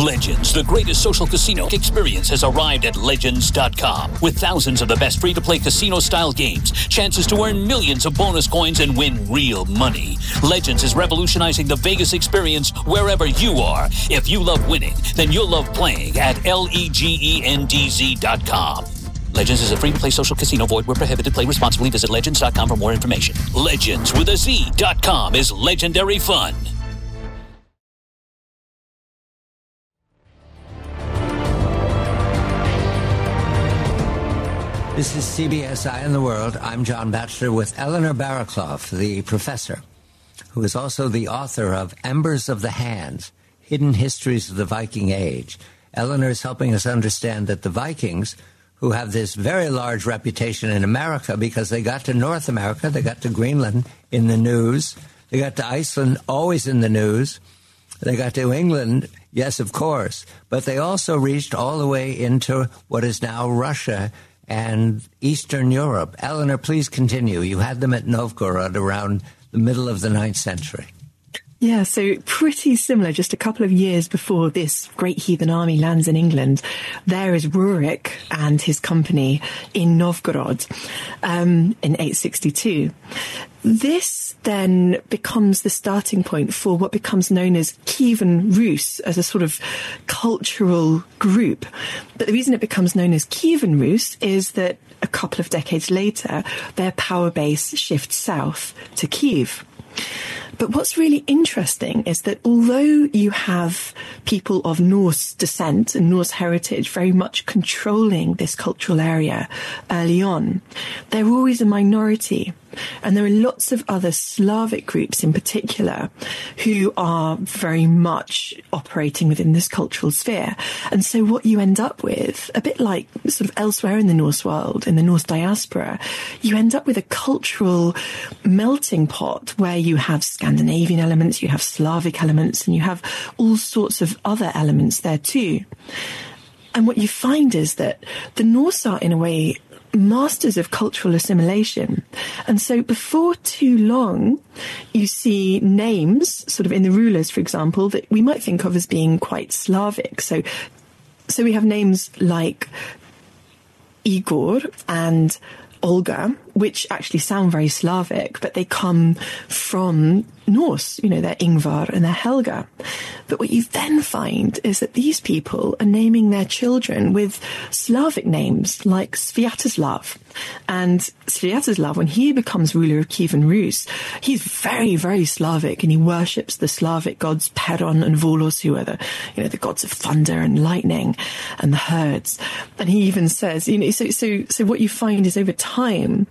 Legends, the greatest social casino experience, has arrived at Legends.com. With thousands of the best free-to-play casino-style games, chances to earn millions of bonus coins and win real money. Legends is revolutionizing the Vegas experience wherever you are. If you love winning, then you'll love playing at LEGENDZ.com. Legends is a free-to-play social casino. Void where prohibited. Play responsibly. Visit Legends.com for more information. Legends with a Z.com is legendary fun. This is CBS Eye on the World. I'm John Batchelor with Eleanor Barakloff, the professor, who is also the author of Embers of the Hands, Hidden Histories of the Viking Age. Eleanor is helping us understand that the Vikings, who have this very large reputation in America because they got to North America, they got to Greenland in the news, they got to Iceland always in the news, they got to England, yes, of course, but they also reached all the way into what is now Russia and Eastern Europe. Eleanor, please continue. You had them at Novgorod around the middle of the 9th century. Yeah, so pretty similar, just a couple of years before this great heathen army lands in England. There is Rurik and his company in Novgorod in 862. This then becomes the starting point for what becomes known as Kievan Rus, as a sort of cultural group. But the reason it becomes known as Kievan Rus is that a couple of decades later, their power base shifts south to Kiev. But what's really interesting is that although you have people of Norse descent and Norse heritage very much controlling this cultural area early on, they're always a minority. And there are lots of other Slavic groups in particular who are very much operating within this cultural sphere. And so what you end up with, a bit like sort of elsewhere in the Norse world, in the Norse diaspora, you end up with a cultural melting pot where you have Scandinavian elements, you have Slavic elements, and you have all sorts of other elements there too. And what you find is that the Norse are, in a way, masters of cultural assimilation. And so before too long, you see names, sort of in the rulers, for example, that we might think of as being quite Slavic. So we have names like Igor and Olga, which actually sound very Slavic, but they come from Norse. You know, they're Ingvar and they're Helga. But what you then find is that these people are naming their children with Slavic names like Sviatoslav. And Sviatoslav, when he becomes ruler of Kievan Rus, he's very, very Slavic, and he worships the Slavic gods Perun and Volos, who are the gods of thunder and lightning and the herds. And he even says, so what you find is over time,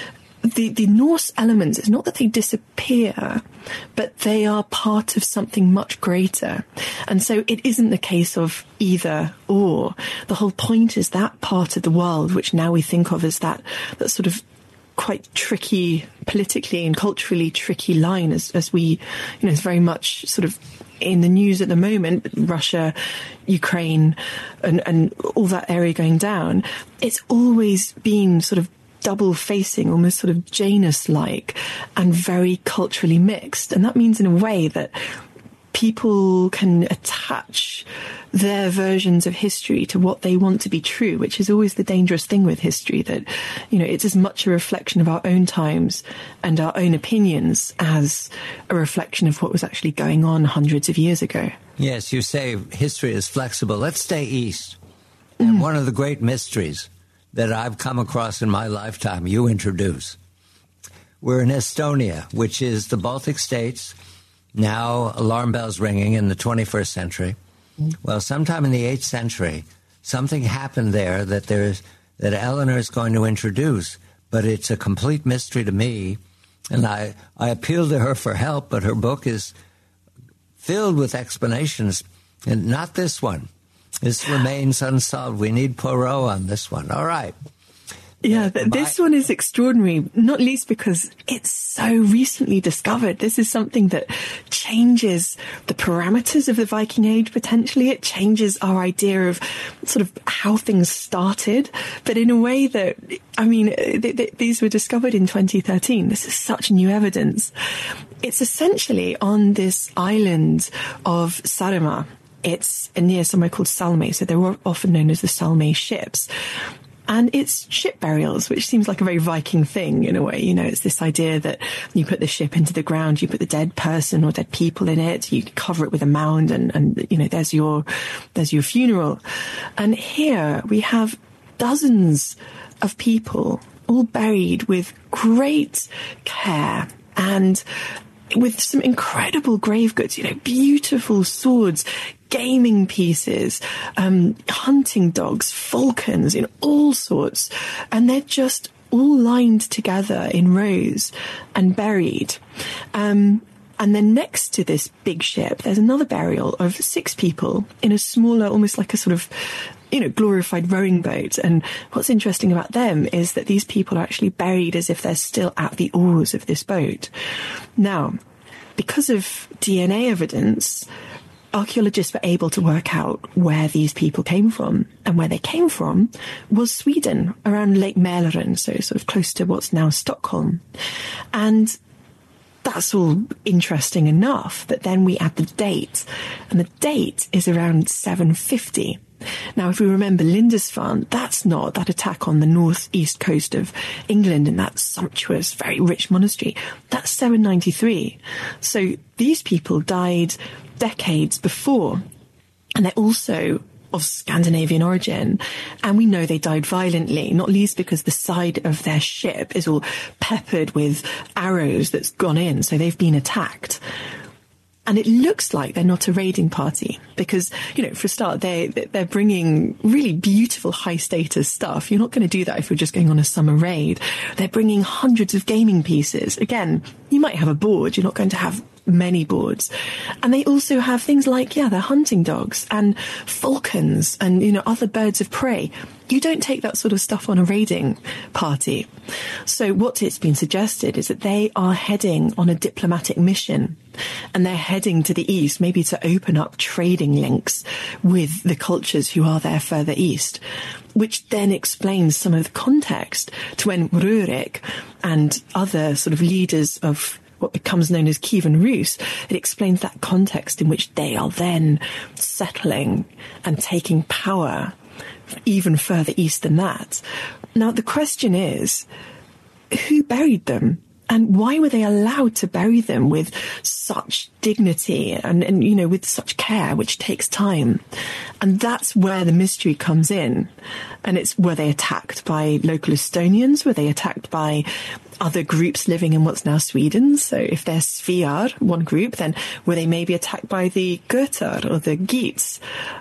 the Norse elements, it's not that they disappear, but they are part of something much greater. And so it isn't the case of either or. The whole point is that part of the world, which now we think of as that sort of quite tricky, politically and culturally tricky line, as we, is very much sort of in the news at the moment, Russia, Ukraine, and all that area going down. It's always been sort of double-facing, almost sort of Janus-like, and very culturally mixed. And that means, in a way, that people can attach their versions of history to what they want to be true, which is always the dangerous thing with history, that, it's as much a reflection of our own times and our own opinions as a reflection of what was actually going on hundreds of years ago. Yes, you say history is flexible. Let's stay east. And one of the great mysteries that I've come across in my lifetime, you introduce. We're in Estonia, which is the Baltic states, now alarm bells ringing in the 21st century. Well, sometime in the 8th century, something happened there that Eleanor is going to introduce, but it's a complete mystery to me. And I appeal to her for help, but her book is filled with explanations, and not this one. This remains unsolved. We need Poirot on this one. All right. Yeah, this one is extraordinary, not least because it's so recently discovered. This is something that changes the parameters of the Viking Age, potentially. It changes our idea of sort of how things started, but in a way that, these were discovered in 2013. This is such new evidence. It's essentially on this island of Saaremaa, It's near somewhere called Salme, so they were often known as the Salme ships. And it's ship burials, which seems like a very Viking thing in a way. You know, it's this idea that you put the ship into the ground, you put the dead person or dead people in it, you cover it with a mound, and you know, there's your funeral. And here we have dozens of people all buried with great care and with some incredible grave goods, you know, beautiful swords, gaming pieces, hunting dogs, falcons, you know, all sorts. And they're just all lined together in rows and buried. And then next to this big ship, there's another burial of 6 people in a smaller, almost like a sort of, you know, glorified rowing boat. And what's interesting about them is that these people are actually buried as if they're still at the oars of this boat. Now, because of DNA evidence, archaeologists were able to work out where these people came from. And where they came from was Sweden, around Lake Mälaren, so sort of close to what's now Stockholm. And that's all interesting enough, but then we add the date, and the date is around 750. Now, if we remember Lindisfarne, that's not that attack on the northeast coast of England in that sumptuous, very rich monastery. That's 793. So these people died decades before, and they're also of Scandinavian origin, and we know they died violently, not least because the side of their ship is all peppered with arrows that's gone in, so they've been attacked. And it looks like they're not a raiding party because, you know, for a start, they're bringing really beautiful high status stuff. You're not going to do that if you're just going on a summer raid. They're bringing hundreds of gaming pieces. Again, you might have a board. You're not going to have many boards. And they also have things like, they're hunting dogs and falcons and, you know, other birds of prey. You don't take that sort of stuff on a raiding party. So what it's been suggested is that they are heading on a diplomatic mission, and they're heading to the east, maybe to open up trading links with the cultures who are there further east, which then explains some of the context to when Rurik and other sort of leaders of what becomes known as Kievan Rus, it explains that context in which they are then settling and taking power even further east than that. Now, the question is, who buried them? And why were they allowed to bury them with such dignity and you know, with such care, which takes time? And that's where the mystery comes in. And it's, were they attacked by local Estonians? Were they attacked by other groups living in what's now Sweden? So if they're Sviar, one group, then were they maybe attacked by the Götar or the Geats?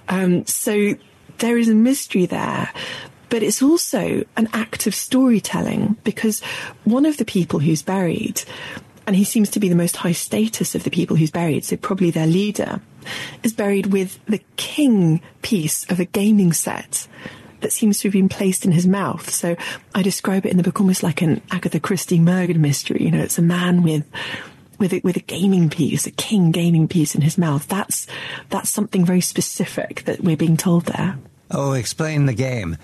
So there is a mystery there. But it's also an act of storytelling, because one of the people who's buried, and he seems to be the most high status of the people who's buried, so probably their leader, is buried with the king piece of a gaming set that seems to have been placed in his mouth. So I describe it in the book almost like an Agatha Christie murder mystery. You know, it's a man with a gaming piece, a king gaming piece in his mouth. That's something very specific that we're being told there. Oh, explain the game.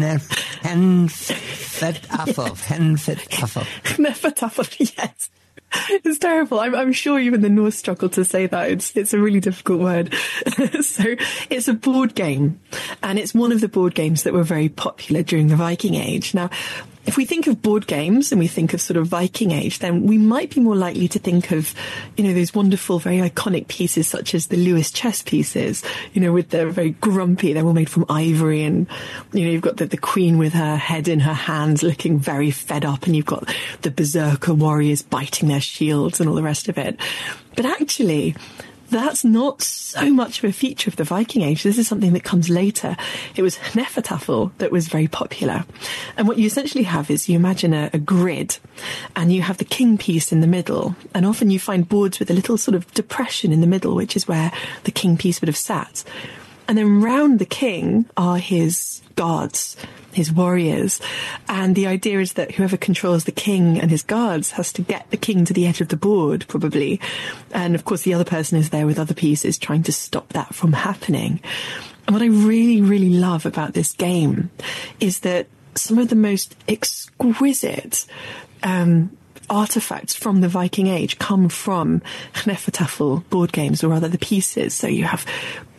Hnefatafl, yes. It's terrible. I'm sure even the Norse struggle to say that. It's a really difficult word. So it's a board game, and it's one of the board games that were very popular during the Viking Age. Now, if we think of board games and we think of sort of Viking Age, then we might be more likely to think of, you know, those wonderful, very iconic pieces such as the Lewis chess pieces, you know, with their very grumpy, they're all made from ivory, and, you know, you've got the queen with her head in her hands looking very fed up, and you've got the berserker warriors biting their shields and all the rest of it. But actually, that's not so much of a feature of the Viking Age. This is something that comes later. It was Hnefatafl that was very popular. And what you essentially have is, you imagine a grid, and you have the king piece in the middle. And often you find boards with a little sort of depression in the middle, which is where the king piece would have sat. And then round the king are his guards, his warriors. And the idea is that whoever controls the king and his guards has to get the king to the edge of the board, probably. And of course, the other person is there with other pieces trying to stop that from happening. And what I really, really love about this game is that some of the most exquisite artifacts from the Viking Age come from Hnefatafl board games, or rather the pieces. So you have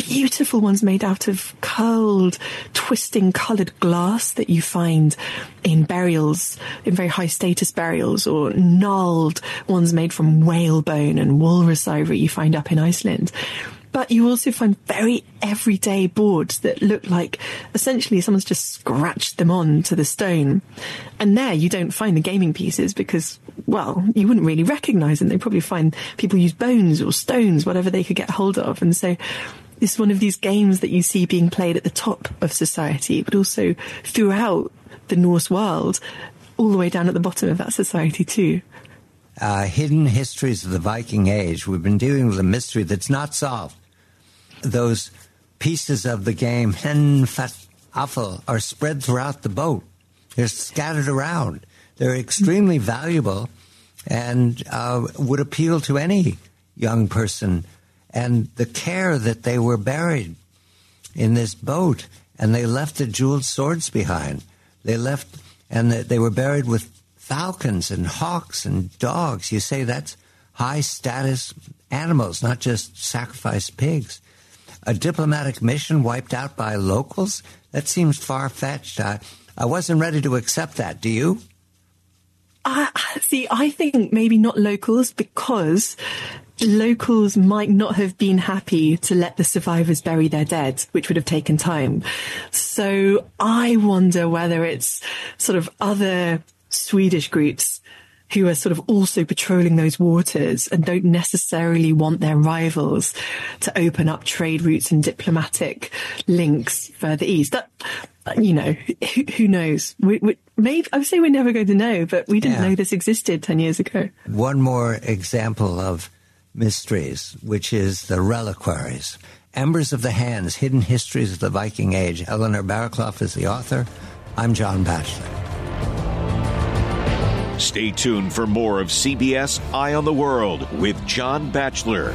beautiful ones made out of curled, twisting, coloured glass that you find in burials, in very high status burials, or gnarled ones made from whalebone and walrus ivory you find up in Iceland. But you also find very everyday boards that look like essentially someone's just scratched them on to the stone. And there you don't find the gaming pieces because, well, you wouldn't really recognise them. They'd probably find people use bones or stones, whatever they could get hold of. And so it's one of these games that you see being played at the top of society, but also throughout the Norse world, all the way down at the bottom of that society too. Hidden histories of the Viking Age. We've been dealing with a mystery that's not solved. Those pieces of the game, Henfatafel, are spread throughout the boat. They're scattered around. They're extremely valuable and would appeal to any young person. And the care that they were buried in this boat, and they left the jeweled swords behind. They were buried with falcons and hawks and dogs. You say that's high-status animals, not just sacrificed pigs. A diplomatic mission wiped out by locals? That seems far-fetched. I wasn't ready to accept that. Do you? See, I think maybe not locals, because locals might not have been happy to let the survivors bury their dead, which would have taken time. So I wonder whether it's sort of other Swedish groups who are sort of also patrolling those waters and don't necessarily want their rivals to open up trade routes and diplomatic links further east. That, you know, who knows? Maybe I would say we're never going to know, but we didn't know this existed 10 years ago. One more example of mysteries, which is the reliquaries. Embers of the Hands, Hidden Histories of the Viking Age. Eleanor Barraclough is the author. I'm John Batchelor. Stay tuned for more of CBS Eye on the World with John Batchelor.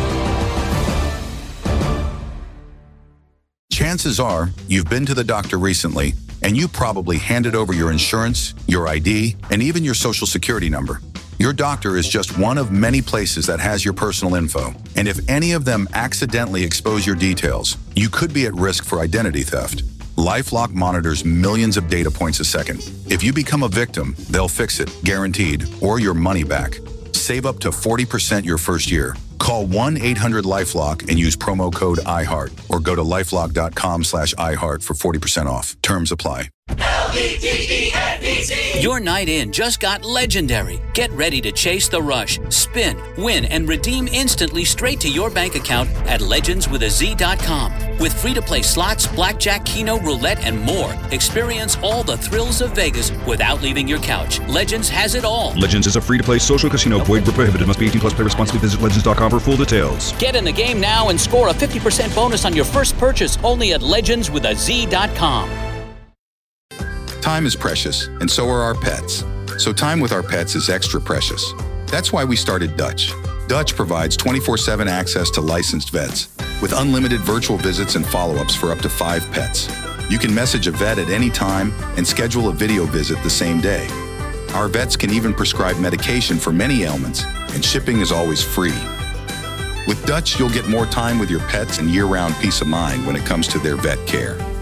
Chances are you've been to the doctor recently, and you probably handed over your insurance, your ID, and even your social security number. Your doctor is just one of many places that has your personal info. And if any of them accidentally expose your details, you could be at risk for identity theft. LifeLock monitors millions of data points a second. If you become a victim, they'll fix it, guaranteed, or your money back. Save up to 40% your first year. Call 1-800-LifeLock and use promo code iHeart, or go to lifelock.com/iHeart for 40% off. Terms apply. LEGENDZ. Your night in just got legendary. Get ready to chase the rush, spin, win, and redeem instantly straight to your bank account at legendswithaz.com. With free-to-play slots, blackjack, keno, roulette, and more. Experience all the thrills of Vegas without leaving your couch. Legends has it all. Legends is a free-to-play social casino. Void where prohibited. Must be 18 plus. Play responsibly. Visit legends.com for full details. Get in the game now and score a 50% bonus on your first purchase only at legendswithaz.com. Time is precious, and so are our pets. So time with our pets is extra precious. That's why we started Dutch. Dutch provides 24/7 access to licensed vets with unlimited virtual visits and follow-ups for up to 5 pets. You can message a vet at any time and schedule a video visit the same day. Our vets can even prescribe medication for many ailments, and shipping is always free. With Dutch, you'll get more time with your pets and year-round peace of mind when it comes to their vet care.